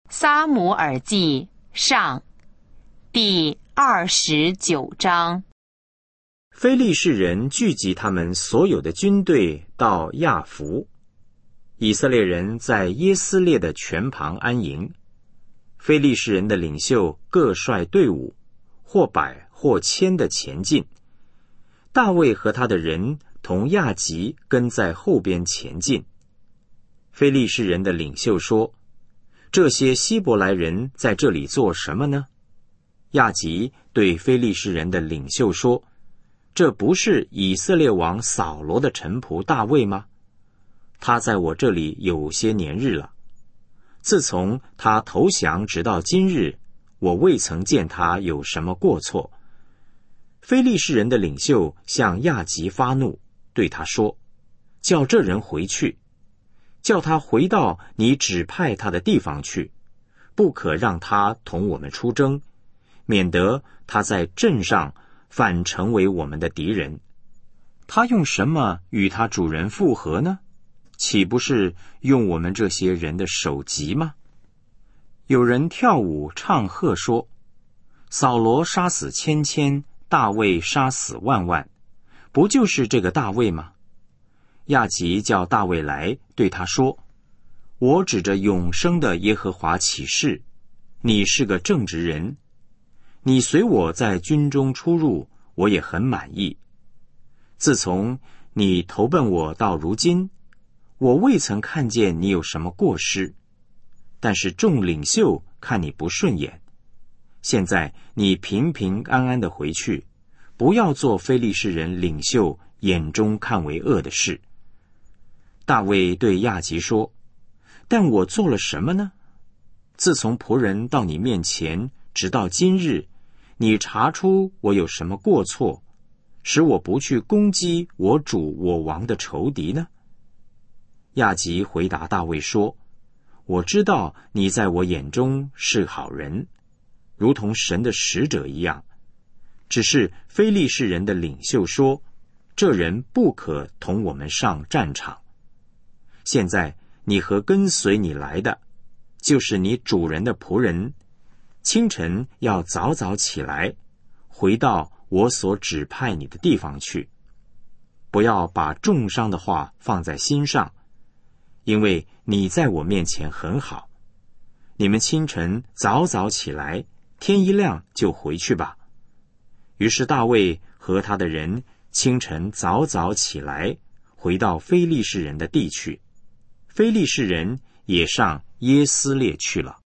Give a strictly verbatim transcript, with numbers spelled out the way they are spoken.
撒母耳记上第二十九章。 非利士人聚集他们所有的军队到亚弗，以色列人在耶斯列的泉旁安营。非利士人的领袖各率队伍，或百或千的前进。大卫和他的人同亚吉跟在后边前进。非利士人的领袖说：这些希伯来人在这里做什么呢？亚吉对非利士人的领袖说：这不是以色列王扫罗的臣仆大卫吗？他在我这里有些年日了，自从他投降直到今日，我未曾见他有什么过错。非利士人的领袖向亚吉发怒，对他说：叫这人回去，叫他回到你指派他的地方去，不可让他同我们出征，免得他在阵上反成为我们的敌人。他用什么与他主人复合呢？岂不是用我们这些人的首级吗？有人跳舞唱和说：扫罗杀死千千，大卫杀死万万，不就是这个大卫吗？亚吉叫大卫来，对他说：我指着永生的耶和华起誓，你是个正直人，你随我在军中出入，我也很满意。自从你投奔我到如今，我未曾看见你有什么过失，但是众领袖看你不顺眼。现在你平平安安的回去，不要做非利士人领袖眼中看为恶的事。大卫对亚吉说：但我做了什么呢？自从仆人到你面前，直到今日，你查出我有什么过错，使我不去攻击我主我王的仇敌呢？亚吉回答大卫说：我知道你在我眼中是好人，如同神的使者一样。只是非利士人的领袖说，这人不可同我们上战场。现在你和跟随你来的，就是你主人的仆人，清晨要早早起来，回到我所指派你的地方去，不要把重伤的话放在心上，因为你在我面前很好。你们清晨早早起来，天一亮就回去吧。于是大卫和他的人清晨早早起来，回到非利士人的地去。非利士人也上耶斯列去了。